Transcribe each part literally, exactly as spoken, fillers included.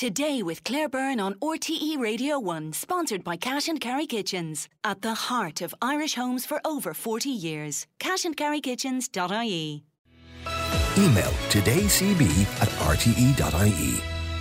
Today with Claire Byrne on R T E Radio one, sponsored by Cash and Carry Kitchens. At the heart of Irish homes for over forty years. cash and carry kitchens dot I E. Email todaycb at r t e dot i e.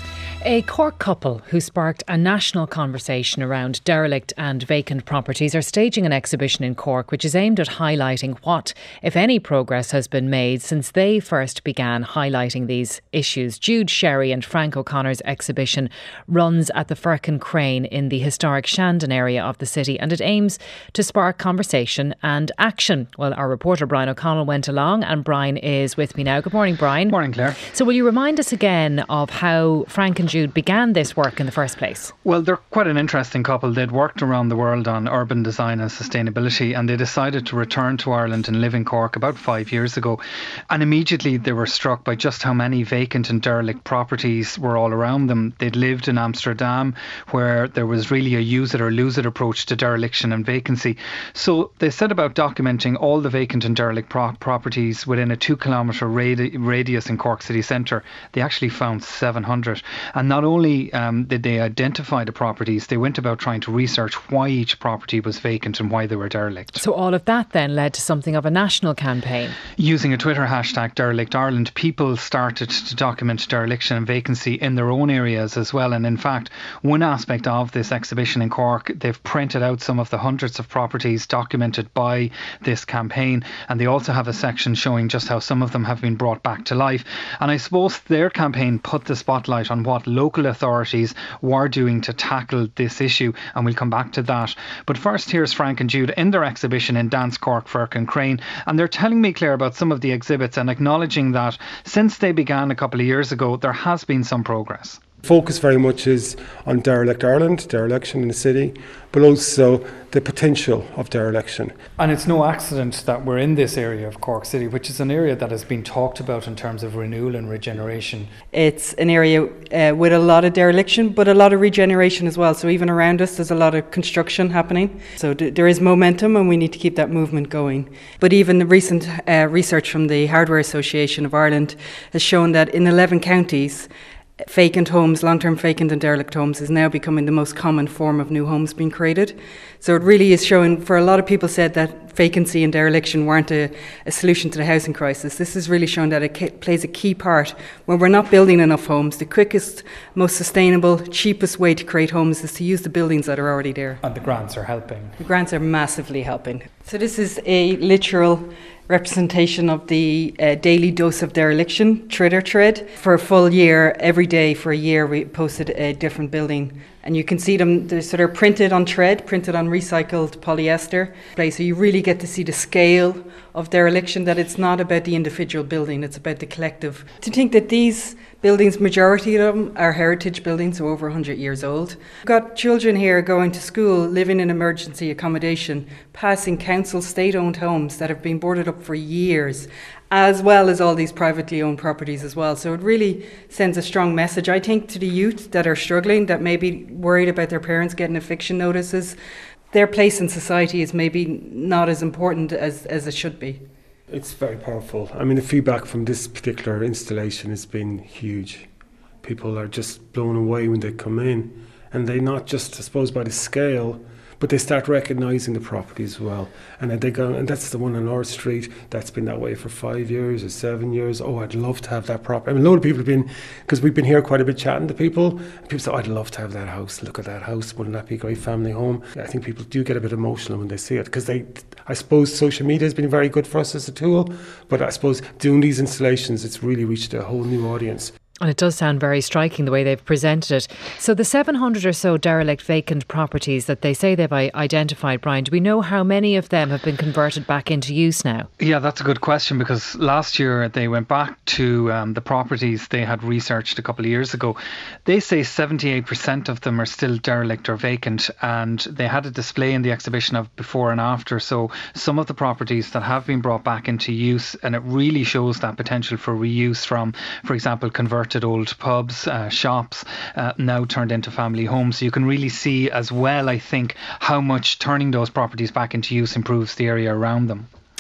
A Cork couple who sparked a national conversation around derelict and vacant properties are staging an exhibition in Cork which is aimed at highlighting what, if any, progress has been made since they first began highlighting these issues. Jude Sherry and Frank O'Connor's exhibition runs at the Firkin Crane in the historic Shandon area of the city, and it aims to spark conversation and action. Well, our reporter Brian O'Connell went along, and Brian is with me now. Good morning, Brian. Morning, Claire. So will you remind us again of how Frank and Jude began this work in the first place? Well, they're quite an interesting couple. They'd worked around the world on urban design and sustainability, and they decided to return to Ireland and live in Cork about five years ago. And immediately they were struck by just how many vacant and derelict properties were all around them. They'd lived in Amsterdam, where there was really a use it or lose it approach to dereliction and vacancy. So they set about documenting all the vacant and derelict pro- properties within a two kilometre radi- radius in Cork city centre. They actually found seven hundred. And not only um, did they identify the properties, they went about trying to research why each property was vacant and why they were derelict. So all of that then led to something of a national campaign. Using a Twitter hashtag Derelict Ireland, people started to document dereliction and vacancy in their own areas as well. And in fact, one aspect of this exhibition in Cork, they've printed out some of the hundreds of properties documented by this campaign, and they also have a section showing just how some of them have been brought back to life. And I suppose their campaign put the spotlight on what local authorities were doing to tackle this issue, and we'll come back to that. But first, here's Frank and Jude in their exhibition in Dance Cork, Firkin Crane, and they're telling me, Claire, about some of the exhibits and acknowledging that since they began a couple of years ago, there has been some progress. Focus very much is on Derelict Ireland, dereliction in the city, but also the potential of dereliction. And it's no accident that we're in this area of Cork City, which is an area that has been talked about in terms of renewal and regeneration. It's an area uh, with a lot of dereliction, but a lot of regeneration as well. So even around us, there's a lot of construction happening. So d- there is momentum, and we need to keep that movement going. But even the recent uh, research from the Hardware Association of Ireland has shown that in eleven counties, vacant homes, long-term vacant and derelict homes is now becoming the most common form of new homes being created. So it really is showing, for a lot of people said that vacancy and dereliction weren't a, a solution to the housing crisis. This is really showing that it ca- plays a key part. When we're not building enough homes, the quickest, most sustainable, cheapest way to create homes is to use the buildings that are already there. And the grants are helping. The grants are massively helping. So this is a literal representation of the uh, daily dose of dereliction, Twitter thread. For a full year, every day for a year, we posted a different building. And you can see them, they're sort of printed on thread, printed on recycled polyester. So you really get to see the scale of dereliction, that it's not about the individual building, it's about the collective. To think that these buildings, majority of them are heritage buildings, so over one hundred years old. We've got children here going to school, living in emergency accommodation, passing council state-owned homes that have been boarded up for years, as well as all these privately owned properties as well. So it really sends a strong message, I think, to the youth that are struggling, that may be worried about their parents getting eviction notices. Their place in society is maybe not as important as, as it should be. It's very powerful. I mean, the feedback from this particular installation has been huge. People are just blown away when they come in, and they not just, I suppose, by the scale, but they start recognising the property as well. And then they go, and that's the one on our street, that's been that way for five years or seven years. Oh, I'd love to have that property. I mean, a lot of people have been, because we've been here quite a bit chatting to people, and people say, oh, I'd love to have that house. Look at that house. Wouldn't that be a great family home? I think people do get a bit emotional when they see it, because they, I suppose social media has been very good for us as a tool, but I suppose doing these installations, it's really reached a whole new audience. And it does sound very striking the way they've presented it. So the seven hundred or so derelict vacant properties that they say they've identified, Brian, do we know how many of them have been converted back into use now? Yeah, that's a good question, because last year they went back to um, the properties they had researched a couple of years ago. They say seventy-eight percent of them are still derelict or vacant, and they had a display in the exhibition of before and after. So some of the properties that have been brought back into use, and it really shows that potential for reuse from, for example, converted old pubs, uh, shops, uh, now turned into family homes. So you can really see as well, I think, how much turning those properties back into use improves the area around them.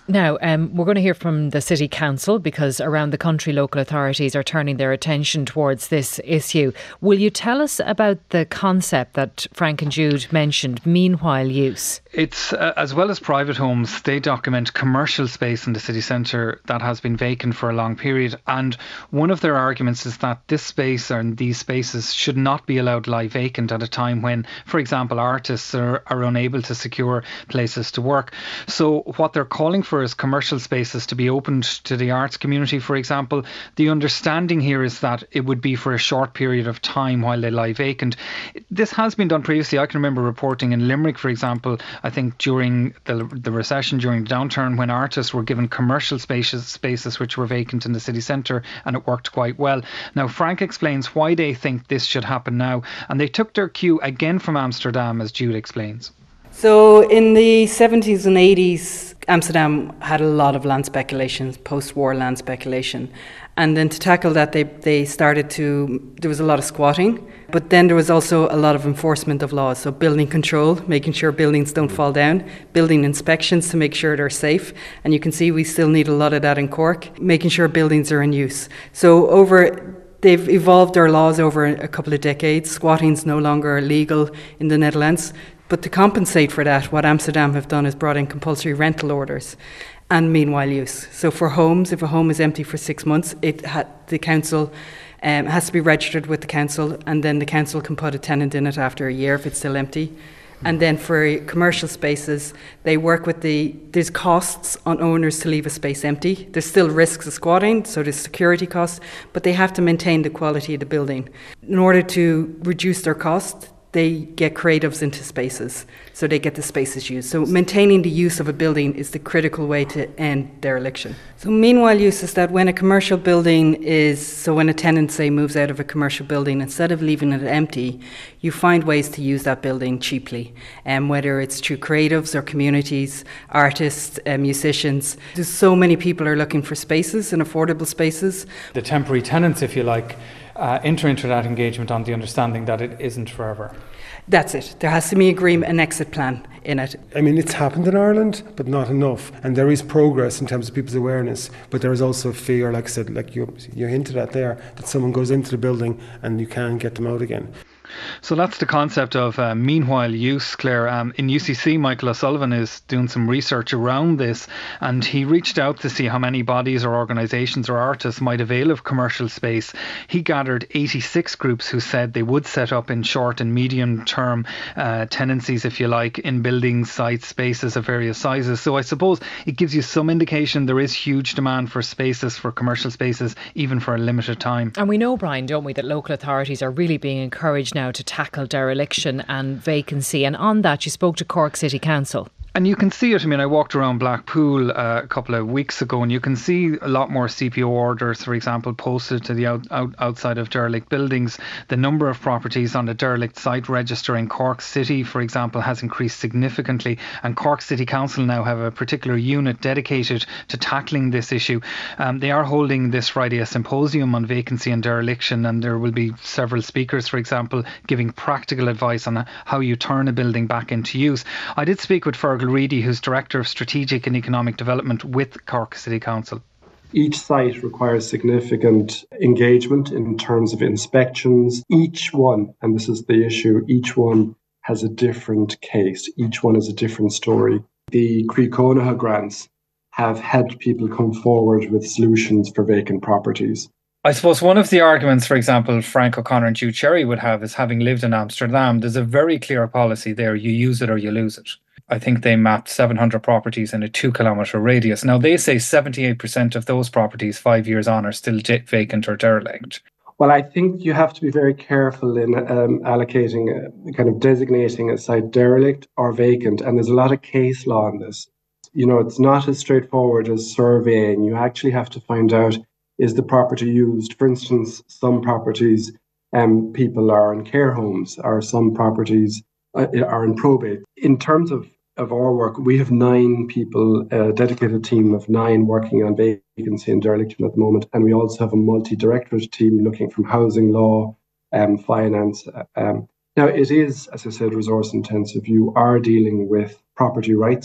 Now, um, we're going to hear from the City Council because around the country local authorities are turning their attention towards this issue. Will you tell us about the concept that Frank and Jude mentioned, meanwhile use? It's, uh, as well as private homes, they document commercial space in the city centre that has been vacant for a long period. And one of their arguments is that this space and these spaces should not be allowed to lie vacant at a time when, for example, artists are, are unable to secure places to work. So what they're calling for is commercial spaces to be opened to the arts community, for example. The understanding here is that it would be for a short period of time while they lie vacant. This has been done previously. I can remember reporting in Limerick, for example, I think during the, the recession, during the downturn, when artists were given commercial spaces, spaces which were vacant in the city centre, and it worked quite well. Now, Frank explains why they think this should happen now, and they took their cue again from Amsterdam, as Jude explains. So in the seventies and eighties, Amsterdam had a lot of land speculation, post-war land speculation. And then to tackle that, they, they started to, there was a lot of squatting, but then there was also a lot of enforcement of laws. So building control, making sure buildings don't fall down, building inspections to make sure they're safe. And you can see we still need a lot of that in Cork, making sure buildings are in use. So over They've evolved their laws over a couple of decades. Squatting's no longer legal in the Netherlands. But to compensate for that, what Amsterdam have done is brought in compulsory rental orders and meanwhile use. So for homes, if a home is empty for six months, it ha- the council um, has to be registered with the council, and then the council can put a tenant in it after a year if it's still empty. And then for commercial spaces, they work with the, there's costs on owners to leave a space empty. There's still risks of squatting, so there's security costs, but they have to maintain the quality of the building. In order to reduce their costs, they get creatives into spaces, so they get the spaces used. So maintaining the use of a building is the critical way to end dereliction. So meanwhile use is that when a commercial building is, so when a tenant, say, moves out of a commercial building, instead of leaving it empty, you find ways to use that building cheaply, um, whether it's through creatives or communities, artists, uh, musicians. There's so many people are looking for spaces and affordable spaces. The temporary tenants, if you like, Uh, enter into that engagement on the understanding that it isn't forever. That's it. There has to be agreement, an exit plan in it. I mean, it's happened in Ireland, but not enough. And there is progress in terms of people's awareness, but there is also fear, like I said, like you, you hinted at there, that someone goes into the building and you can't get them out again. So that's the concept of uh, meanwhile use, Claire. Um, in U C C, Michael O'Sullivan is doing some research around this, and he reached out to see how many bodies or organisations or artists might avail of commercial space. He gathered eighty-six groups who said they would set up in short and medium term uh, tenancies, if you like, in buildings, sites, spaces of various sizes. So I suppose it gives you some indication there is huge demand for spaces, for commercial spaces, even for a limited time. And we know, Brian, don't we, that local authorities are really being encouraged now to tackle dereliction and vacancy. And on that, you spoke to Cork City Council. And you can see it. I mean, I walked around Blackpool uh, a couple of weeks ago, and you can see a lot more C P O orders, for example, posted to the out, out, outside of derelict buildings. The number of properties on the derelict site register in Cork City, for example, has increased significantly. And Cork City Council now have a particular unit dedicated to tackling this issue. Um, they are holding this Friday a symposium on vacancy and dereliction, and there will be several speakers, for example, giving practical advice on how you turn a building back into use. I did speak with Fergal Reedy, who's Director of Strategic and Economic Development with Cork City Council. Each site requires significant engagement in terms of inspections. Each one, and this is the issue, each one has a different case. Each one has a different story. The Croí Cónaithe grants have helped people come forward with solutions for vacant properties. I suppose one of the arguments, for example, Frank O'Connor and Jude Cherry would have is, having lived in Amsterdam, there's a very clear policy there. You use it or you lose it. I think they mapped seven hundred properties in a two kilometre radius. Now, they say seventy-eight percent of those properties five years on are still vacant or derelict. Well, I think you have to be very careful in um, allocating, uh, kind of designating a site derelict or vacant. And there's a lot of case law on this. You know, it's not as straightforward as surveying. You actually have to find out, is the property used? For instance, some properties, um, people are in care homes, or some properties uh, are in probate. In terms of of our work, we have nine people, a dedicated team of nine working on vacancy and dereliction at the moment. And we also have a multi-directorate team looking from housing law, um, finance. Um, now, it is, as I said, resource intensive. You are dealing with property rights.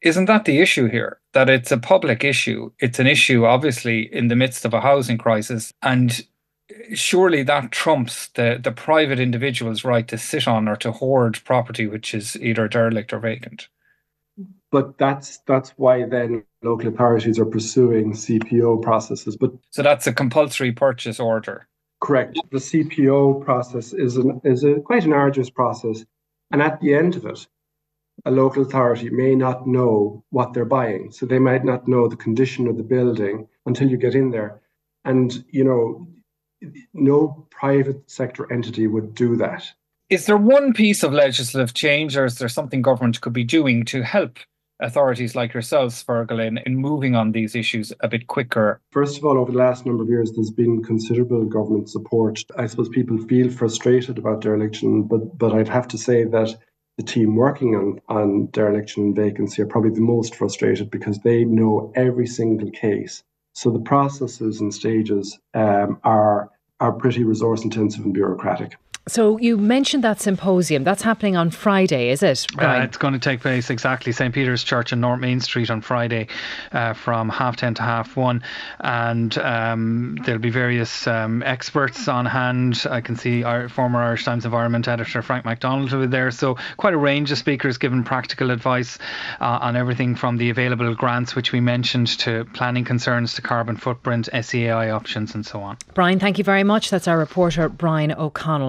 Isn't that the issue here? That it's a public issue. It's an issue, obviously, in the midst of a housing crisis. And surely that trumps the, the private individual's right to sit on or to hoard property which is either derelict or vacant. But that's that's why then local authorities are pursuing C P O processes. But so that's a compulsory purchase order. Correct. The C P O process is an, is a quite an arduous process, and at the end of it, a local authority may not know what they're buying, so they might not know the condition of the building until you get in there, and you know, no private sector entity would do that. Is there one piece of legislative change, or is there something government could be doing to help authorities like yourselves, Fergal, in, in moving on these issues a bit quicker? First of all, over the last number of years, there's been considerable government support. I suppose people feel frustrated about dereliction, but but I'd have to say that the team working on, on dereliction and vacancy are probably the most frustrated because they know every single case. So the processes and stages um, are are pretty resource intensive and bureaucratic. So you mentioned that symposium. That's happening on Friday, is it, Brian? Uh, it's going to take place exactly Saint Peter's Church in North Main Street on Friday uh, from half ten to half one. And um, there'll be various um, experts on hand. I can see our former Irish Times Environment editor Frank MacDonald will be there. So quite a range of speakers giving practical advice uh, on everything from the available grants, which we mentioned, to planning concerns, to carbon footprint, S E A I options and so on. Brian, thank you very much. That's our reporter, Brian O'Connell.